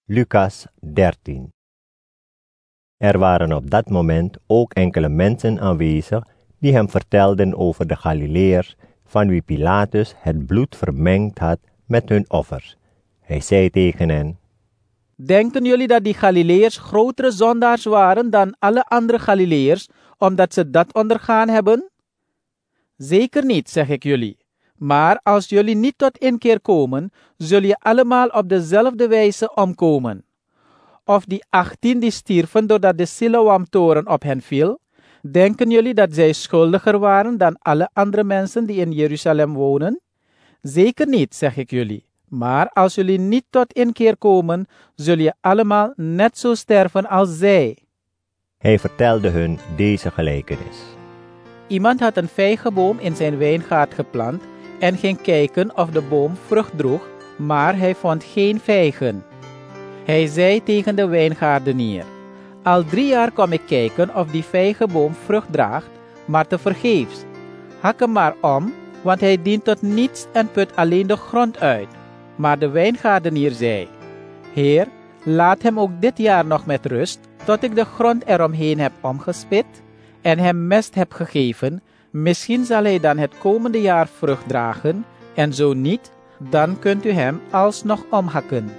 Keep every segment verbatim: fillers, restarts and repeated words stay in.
Lucas dertien. Er waren op dat moment ook enkele mensen aanwezig die hem vertelden over de Galileërs, van wie Pilatus het bloed vermengd had met hun offers. Hij zei tegen hen: Denken jullie dat die Galileërs grotere zondaars waren dan alle andere Galileërs, omdat ze dat ondergaan hebben? Zeker niet, zeg ik jullie. Maar als jullie niet tot inkeer komen, zul je allemaal op dezelfde wijze omkomen. Of die achttien die stierven doordat de Siloam-toren op hen viel, denken jullie dat zij schuldiger waren dan alle andere mensen die in Jeruzalem wonen? Zeker niet, zeg ik jullie. Maar als jullie niet tot inkeer komen, zul je allemaal net zo sterven als zij. Hij vertelde hun deze gelijkenis. Iemand had een vijgenboom in zijn wijngaard geplant en ging kijken of de boom vrucht droeg, maar hij vond geen vijgen. Hij zei tegen de wijngaardenier: Al drie jaar kom ik kijken of die vijgenboom vrucht draagt, maar tevergeefs. Hak hem maar om, want hij dient tot niets en put alleen de grond uit. Maar de wijngaardenier zei: Heer, laat hem ook dit jaar nog met rust, tot ik de grond eromheen heb omgespit en hem mest heb gegeven. Misschien zal hij dan het komende jaar vrucht dragen, en zo niet, dan kunt u hem alsnog omhakken.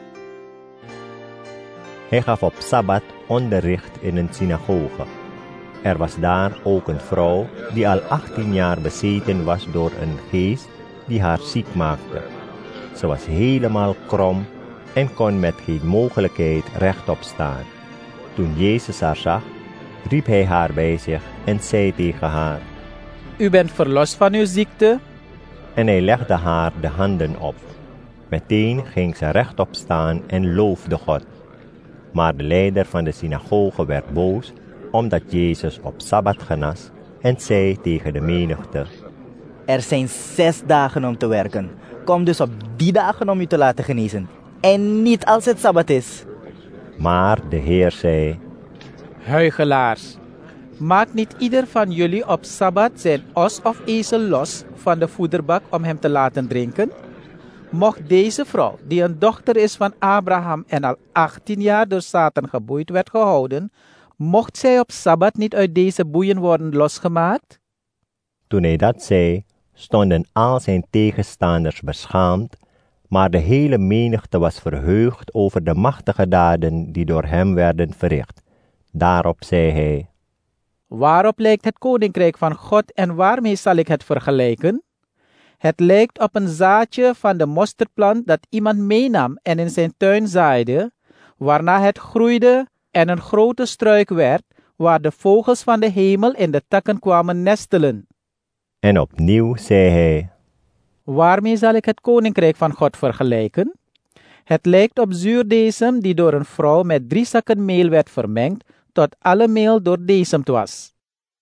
Hij gaf op Sabbat onderricht in een synagoge. Er was daar ook een vrouw die al achttien jaar bezeten was door een geest die haar ziek maakte. Ze was helemaal krom en kon met geen mogelijkheid rechtop staan. Toen Jezus haar zag, riep hij haar bij zich en zei tegen haar: U bent verlost van uw ziekte? En hij legde haar de handen op. Meteen ging ze rechtop staan en loofde God. Maar de leider van de synagoge werd boos, omdat Jezus op Sabbat genas, en zei tegen de menigte: Er zijn zes dagen om te werken. Kom dus op die dagen om u te laten genezen, en niet als het Sabbat is. Maar de Heer zei: Huichelaars, maakt niet ieder van jullie op Sabbat zijn os of ezel los van de voederbak om hem te laten drinken? Mocht deze vrouw, die een dochter is van Abraham en al achttien jaar door Satan geboeid werd gehouden, mocht zij op Sabbat niet uit deze boeien worden losgemaakt? Toen hij dat zei, stonden al zijn tegenstanders beschaamd, maar de hele menigte was verheugd over de machtige daden die door hem werden verricht. Daarop zei hij: Waarop lijkt het koninkrijk van God en waarmee zal ik het vergelijken? Het lijkt op een zaadje van de mosterdplant dat iemand meenam en in zijn tuin zaaide, waarna het groeide en een grote struik werd, waar de vogels van de hemel in de takken kwamen nestelen. En opnieuw zei hij: Waarmee zal ik het koninkrijk van God vergelijken? Het lijkt op zuurdesem die door een vrouw met drie zakken meel werd vermengd, tot alle meel doordesemd was.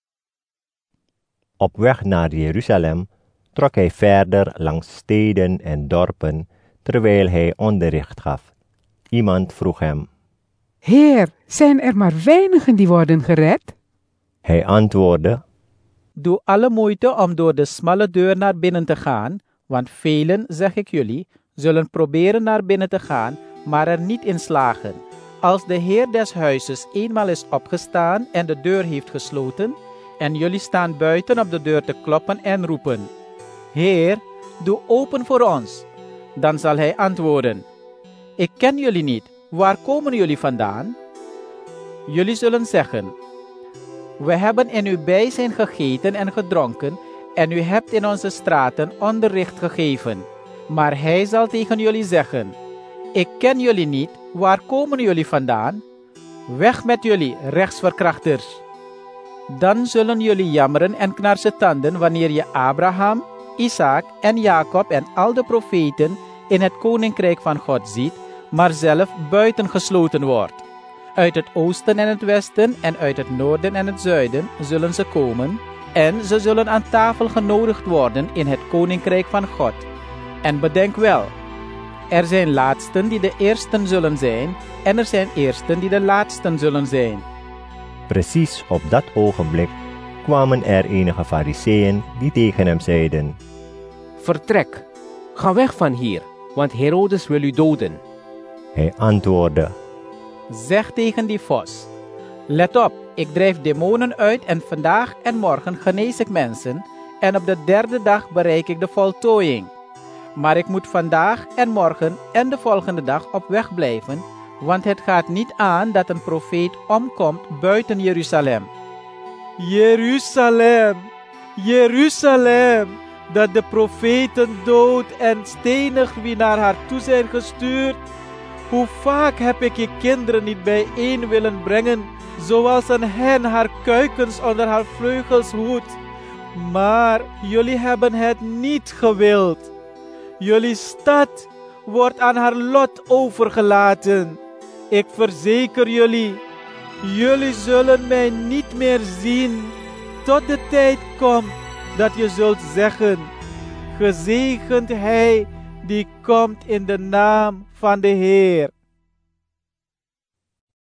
Op weg naar Jeruzalem trok hij verder langs steden en dorpen, terwijl hij onderricht gaf. Iemand vroeg hem: Heer, zijn er maar weinigen die worden gered? Hij antwoordde: Doe alle moeite om door de smalle deur naar binnen te gaan, want velen, zeg ik jullie, zullen proberen naar binnen te gaan, maar er niet in slagen. Als de Heer des huizes eenmaal is opgestaan en de deur heeft gesloten, en jullie staan buiten op de deur te kloppen en roepen: Heer, doe open voor ons. Dan zal hij antwoorden: Ik ken jullie niet. Waar komen jullie vandaan? Jullie zullen zeggen: We hebben in uw bijzijn gegeten en gedronken, en u hebt in onze straten onderricht gegeven. Maar hij zal tegen jullie zeggen: Ik ken jullie niet. Waar komen jullie vandaan? Weg met jullie, rechtsverkrachters. Dan zullen jullie jammeren en knarsen tanden wanneer je Abraham, Isaac en Jacob en al de profeten in het koninkrijk van God ziet, maar zelf buitengesloten wordt. Uit het oosten en het westen en uit het noorden en het zuiden zullen ze komen, en ze zullen aan tafel genodigd worden in het koninkrijk van God. En bedenk wel, er zijn laatsten die de eersten zullen zijn, en er zijn eersten die de laatsten zullen zijn. Precies op dat ogenblik kwamen er enige fariseeën die tegen hem zeiden: Vertrek, ga weg van hier, want Herodes wil u doden. Hij antwoordde: Zeg tegen die vos: Let op, ik drijf demonen uit en vandaag en morgen genees ik mensen en op de derde dag bereik ik de voltooiing. Maar ik moet vandaag en morgen en de volgende dag op weg blijven, want het gaat niet aan dat een profeet omkomt buiten Jeruzalem. Jeruzalem, Jeruzalem, dat de profeten dood en stenig wie naar haar toe zijn gestuurd. Hoe vaak heb ik je kinderen niet bijeen willen brengen, zoals een hen haar kuikens onder haar vleugels hoedt. Maar jullie hebben het niet gewild. Jullie stad wordt aan haar lot overgelaten. Ik verzeker jullie, jullie zullen mij niet meer zien, tot de tijd komt dat je zult zeggen: gezegend hij die komt in de naam van de Heer.